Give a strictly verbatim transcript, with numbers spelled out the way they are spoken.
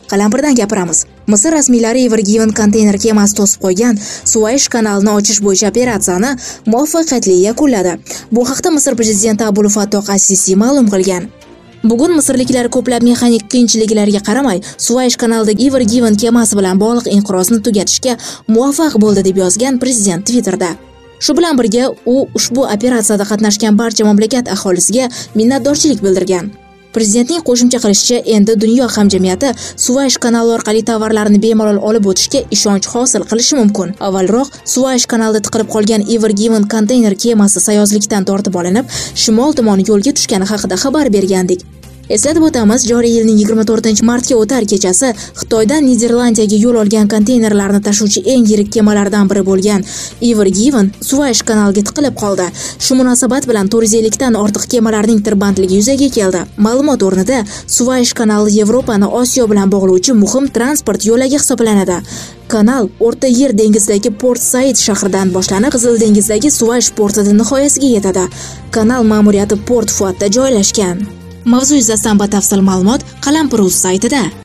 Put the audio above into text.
Qalampirdan gapiramiz. Misr rasmiylari Ever Given konteyner kemasi to'sib qo'ygan Suvaysh kanalini ochish bo'yicha operatsiyani muvaffaqiyatli yakunladi. Bu haqda Misr prezidenti Abul Fattoh as-Sisi ma'lum qilgan. Bugun misrliklar ko'plab mexanik qiyinchiliklarga qaramay Suvaysh kanalidagi Ever Given kemasi bilan bog'liq inqirozni tugatishga muvaffaq bo'ldi deb yozgan prezident Twitterda. Shu bilan birga u ushbu operatsiyada qatnashgan barcha mamlakat aholisiga minnatdorchilik bildirgan. Prezidentning qo'shimcha qilishicha, endi dunyo hamjamiyati Suvaysh kanali orqali tovarlarni bemalol olib o'tishga ishonch hosil qilishi mumkin. Avvalroq Suvaysh kanalida tiqilib qolgan Ever Given konteyner kemasi sayozlikdan tortib olinib, shimol tomon yo'lga tushgani haqida xabar bergandik. Eslatib o'tamiz, joriy yilning yigirma to'rtinchi martga o'tar kechasi Xitoydan Niderlandiyaga yo'l olgan konteynerlarni tashuvchi eng yirik kemalardan biri bo'lgan Ever Given Suvaysh kanaliga tiqilib qoldi. Shu munosabat bilan to'rt yuz ellikdan ortiq kemalarning tirbandligi yuzaga keldi. Ma'lumot o'rnida Suvaysh kanali Yevropani Osiyo bilan bog'lovchi muhim transport yo'lagi hisoblanadi. Kanal O'rta Yer dengizidagi Port Said shahridan boshlanib, Qizil dengizdagi Suvaysh portida nihoyasiga yetadi. Kanal ma'muriyati Port Fuatda joylashgan. Mavzu yuzasidan batafsil ma'lumot Qalampir.uz saytida.